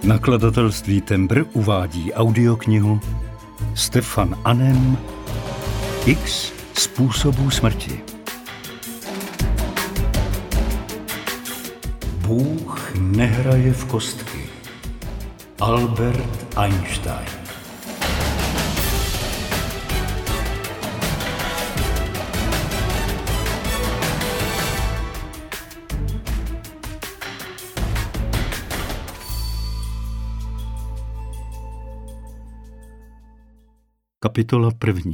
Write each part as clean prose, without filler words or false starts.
Nakladatelství Tembr uvádí audioknihu Stefan Anem X způsobů smrti. Bůh nehraje v kostky. Albert Einstein. Kapitola 1.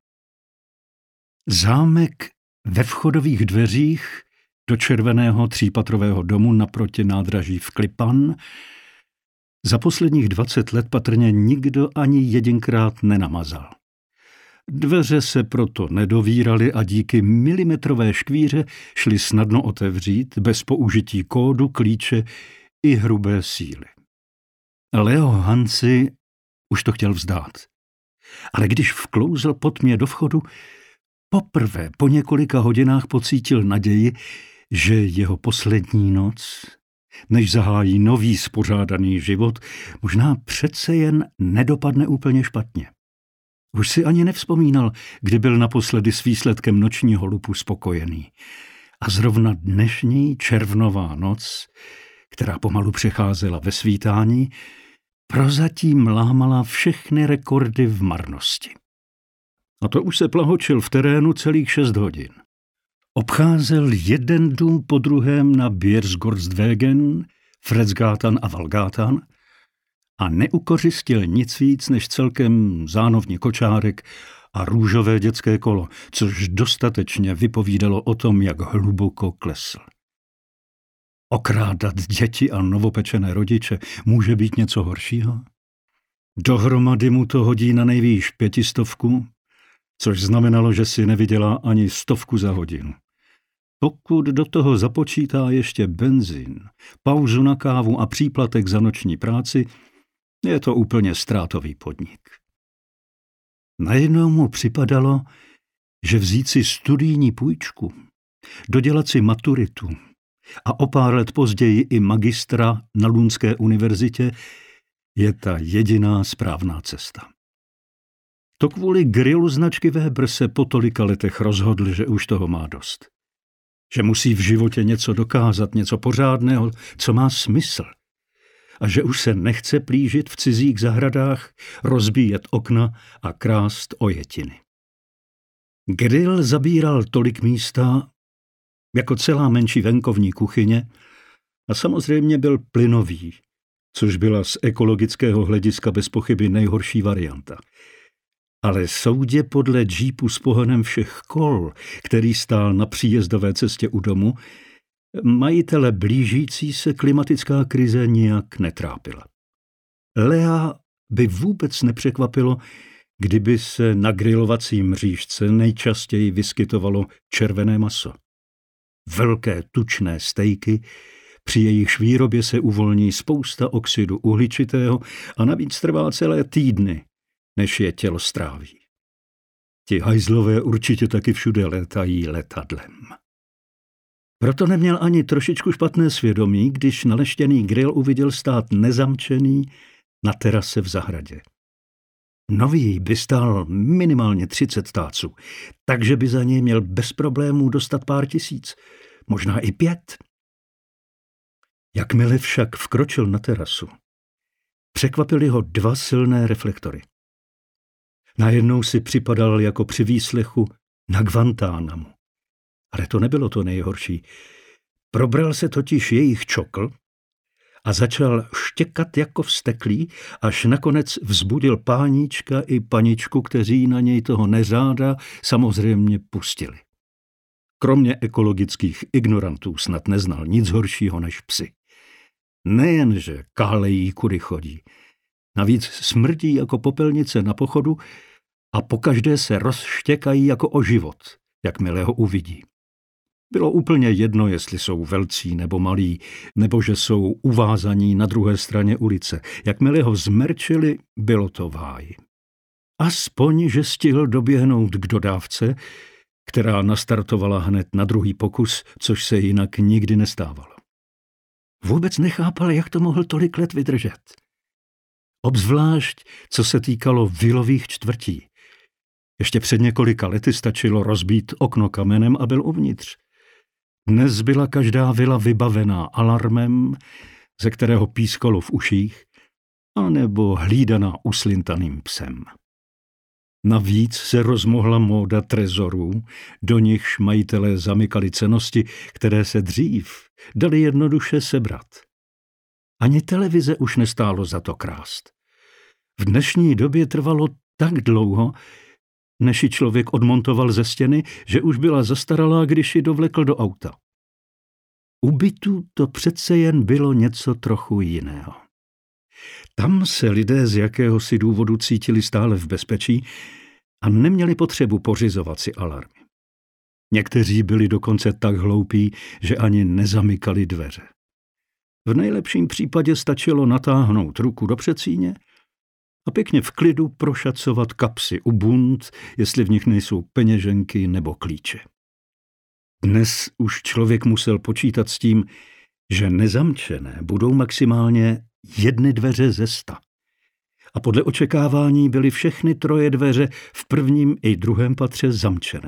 Zámek ve vchodových dveřích do červeného třípatrového domu naproti nádraží v Klipan za posledních 20 let patrně nikdo ani jedinkrát nenamazal. Dveře se proto nedovíraly a díky milimetrové škvíře šly snadno otevřít bez použití kódu, klíče i hrubé síly. Leo Hansi už to chtěl vzdát. Ale když vklouzl po tmě do vchodu, poprvé po několika hodinách pocítil naději, že jeho poslední noc, než zahájí nový spořádaný život, možná přece jen nedopadne úplně špatně. Už si ani nevzpomínal, kdy byl naposledy s výsledkem nočního lupu spokojený. A zrovna dnešní červnová noc, která pomalu přecházela ve svítání, prozatím lámala všechny rekordy v marnosti. A to už se plahočil v terénu celých 6 hodin. Obcházel jeden dům po druhém na Biersgårdsvägen, Fredsgatan a Valgatan a neukořistil nic víc než celkem zánovní kočárek a růžové dětské kolo, což dostatečně vypovídalo o tom, jak hluboko klesl. Okrádat děti a novopečené rodiče může být něco horšího? Dohromady mu to hodí na nejvýš 500, což znamenalo, že si nevydělá ani 100 za hodinu. Pokud do toho započítá ještě benzín, pauzu na kávu a příplatek za noční práci, je to úplně ztrátový podnik. Najednou mu připadalo, že vzít si studijní půjčku, dodělat si maturitu a o pár let později i magistra na Lundské univerzitě je ta jediná správná cesta. To kvůli grilu značky Weber se po tolika letech rozhodl, že už toho má dost. Že musí v životě něco dokázat, něco pořádného, co má smysl. A že už se nechce plížit v cizích zahradách, rozbíjet okna a krást ojetiny. Grill zabíral tolik místa, jako celá menší venkovní kuchyně, a samozřejmě byl plynový, což byla z ekologického hlediska bez pochyby nejhorší varianta. Ale soudě podle džípu s pohonem všech kol, který stál na příjezdové cestě u domu, majitele blížící se klimatická krize nijak netrápila. Lea by vůbec nepřekvapilo, kdyby se na grilovací mřížce nejčastěji vyskytovalo červené maso. Velké tučné stejky, při jejichž výrobě se uvolní spousta oxidu uhličitého a navíc trvá celé týdny, než je tělo stráví. Ti hajzlové určitě taky všude létají letadlem. Proto neměl ani trošičku špatné svědomí, když naleštěný grill uviděl stát nezamčený na terase v zahradě. Nový by stál minimálně 30 táců, takže by za něj měl bez problémů dostat pár tisíc, možná i 5. Jakmile však vkročil na terasu, překvapily ho 2 silné reflektory. Najednou si připadal jako při výslechu na Guantánamu. Ale to nebylo to nejhorší. Probral se totiž jejich čokl a začal štěkat jako vzteklý, až nakonec vzbudil páníčka i paničku, kteří na něj toho neřáda samozřejmě pustili. Kromě ekologických ignorantů snad neznal nic horšího než psy. Nejenže kálejí, kudy chodí. Navíc smrdí jako popelnice na pochodu a pokaždé se rozštěkají jako o život, jakmile ho uvidí. Bylo úplně jedno, jestli jsou velcí nebo malí, nebo že jsou uvázaní na druhé straně ulice. Jakmile ho zmerčili, bylo to v háji. Aspoň, že stihl doběhnout k dodávce, která nastartovala hned na druhý pokus, což se jinak nikdy nestávalo. Vůbec nechápal, jak to mohl tolik let vydržet. Obzvlášť, co se týkalo vilových čtvrtí. Ještě před několika lety stačilo rozbít okno kamenem a byl uvnitř. Dnes byla každá vila vybavená alarmem, ze kterého pískalo v uších, anebo hlídaná uslintaným psem. Navíc se rozmohla móda trezorů, do nichž majitelé zamykali cennosti, které se dřív dali jednoduše sebrat. Ani televize už nestálo za to krást. V dnešní době trvalo tak dlouho, než ji člověk odmontoval ze stěny, že už byla zastaralá, když ji dovlekl do auta. U bytů to přece jen bylo něco trochu jiného. Tam se lidé z jakéhosi důvodu cítili stále v bezpečí a neměli potřebu pořizovat si alarmy. Někteří byli dokonce tak hloupí, že ani nezamykali dveře. V nejlepším případě stačilo natáhnout ruku do předsíně a pěkně v klidu prošacovat kapsy u bund, jestli v nich nejsou peněženky nebo klíče. Dnes už člověk musel počítat s tím, že nezamčené budou maximálně 1 dveře ze 100. A podle očekávání byly všechny 3 dveře v prvním i druhém patře zamčené.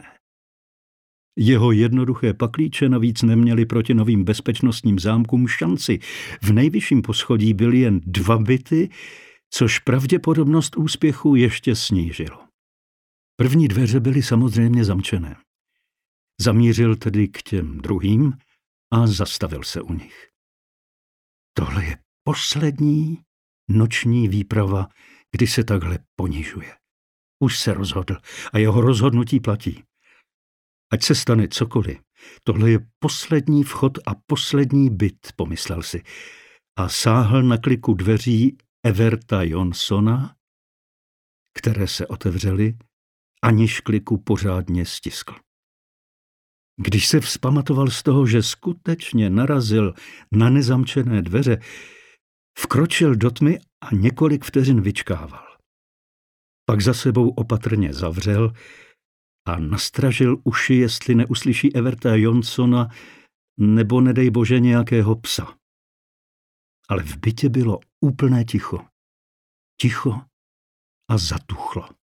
Jeho jednoduché paklíče navíc neměly proti novým bezpečnostním zámkům šanci. V nejvyšším poschodí byly jen 2 byty, což pravděpodobnost úspěchu ještě snížilo. První dveře byly samozřejmě zamčené. Zamířil tedy k těm druhým a zastavil se u nich. Tohle je poslední noční výprava, kdy se takhle ponižuje. Už se rozhodl a jeho rozhodnutí platí. Ať se stane cokoliv, tohle je poslední vchod a poslední byt, pomyslel si. A sáhl na kliku dveří Everta Johnsona, které se otevřely, aniž kliku pořádně stiskl. Když se vzpamatoval z toho, že skutečně narazil na nezamčené dveře, vkročil do tmy a několik vteřin vyčkával. Pak za sebou opatrně zavřel a nastražil uši, jestli neuslyší Everta Johnsona nebo nedej bože nějakého psa. Ale v bytě bylo úplné ticho. Ticho a zatuchlo.